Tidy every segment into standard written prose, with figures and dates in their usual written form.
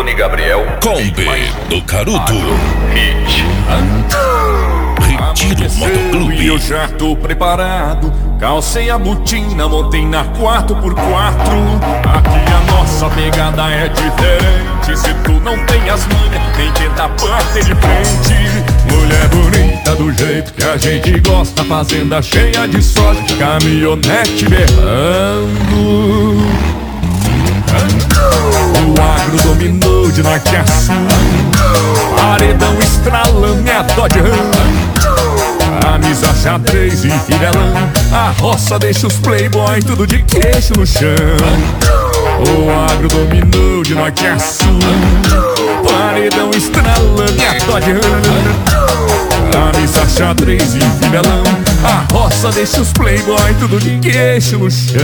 Tony Gabriel. Kombi do Caruto. Hit. Retiro Motoclube. E eu já tô preparado. Calcei a botina, montei na 4x4. Aqui a nossa pegada é diferente. Se tu não tem as manhas, nem tenta bater de frente. Mulher bonita do jeito que a gente gosta, fazenda cheia de soja, caminhonete berrando. O agro dominou de norte a sul, paredão estralando e a Dodge Ram. Camisa xadrez e fivelão, a roça deixa os playboy tudo de queixo no chão. O agro dominou de norte a sul, paredão estralando e a Dodge Ram. Camisa xadrez e fivelão, a roça deixa os playboy tudo de queixo no chão.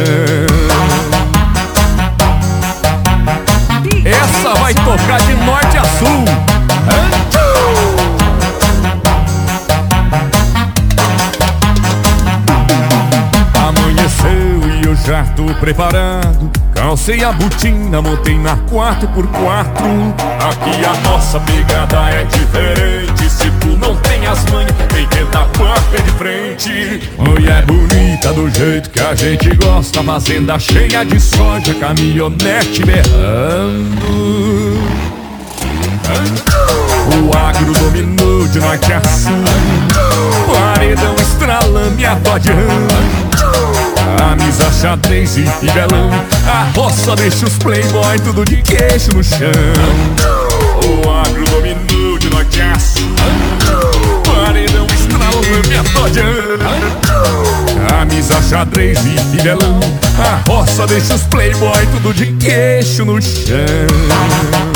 Essa vai tocar de norte a sul. Amanheceu e eu já tô preparado. Calcei a botina, montei na 4x4. Aqui a nossa pegada é diferente. Se tu não tem as manhas, vem tentar bater de frente. Mulher bonita do jeito que a gente gosta, fazenda cheia de soja, caminhonete berrando. O agro dominou de norte a sul, paredão estralando e a Dodge Ram. Camisa xadrez e fivelão, a roça deixa os playboy tudo de queixo no chão. O agro dominou de norte a sul, paredão estralando e a Dodge Ram. Camisa xadrez e fivelão, a roça deixa os playboy tudo de queixo no chão.